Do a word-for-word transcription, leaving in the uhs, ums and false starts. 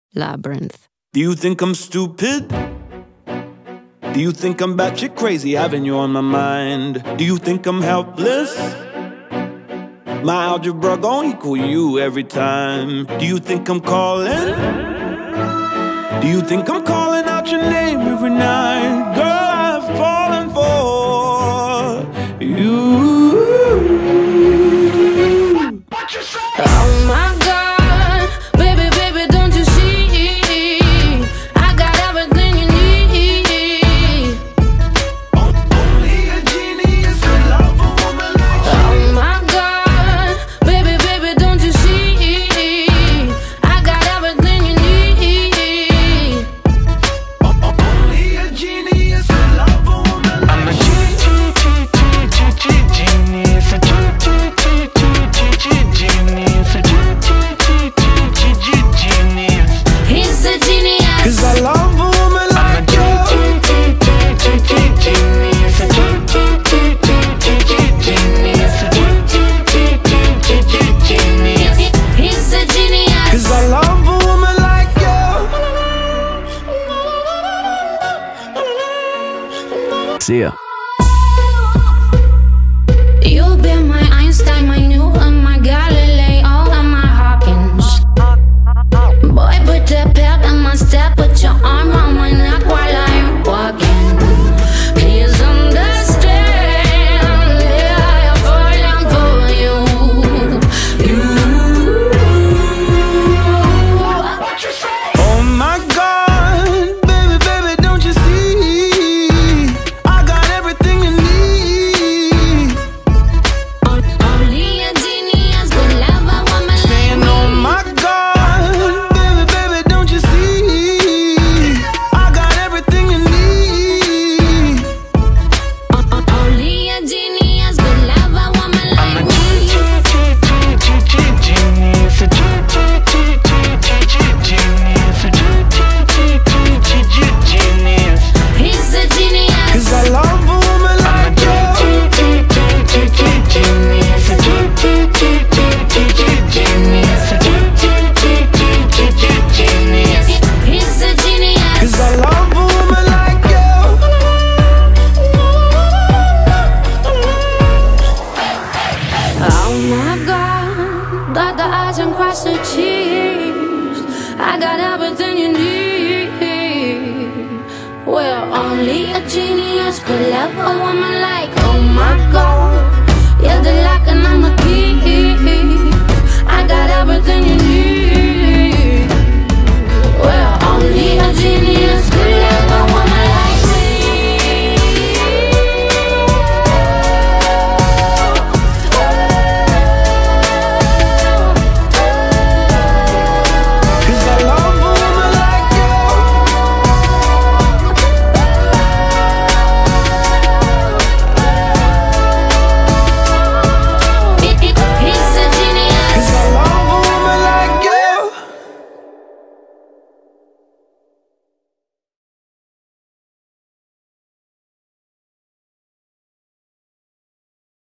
Labyrinth. Do you think I'm stupid? Do you think I'm batshit crazy, having you on my mind? Do you think I'm helpless? My algebra gon' equal you every time. Do you think I'm calling? Do you think I'm calling out your name every night? Girl, I've fallen for you. What you say? Oh my God, baby, baby, don't you see? I got everything you need. Only a genius could love a woman like you. Oh my God, baby, baby, don't you see? I got everything you need. Only a genius could love a woman like you. I'm a genius, a genius, genius. He's a genius. Cause I love a woman like you. He's a genius. Cause I love a woman like you. See ya. You've been my Einstein, my Newton, my Galileo, and my Hawkins. Boy, put the pep in my step, put your arm around my neck while I'm walking. Please understand, yeah, I'm falling for you. You. What you say? Oh my God, baby, baby, don't you see? I got everything you need. Only a genius could love a woman like Saying, me. oh my God, baby, baby, don't you see? I got everything you need. Only a genius could love a woman like me. He's a genius. Cause I love a woman like you. He's a genius. Cause I love a woman like you. Oh my God, dot the I's and cross the T's. I got everything you need. Well, only a genius could love a woman like, oh my God.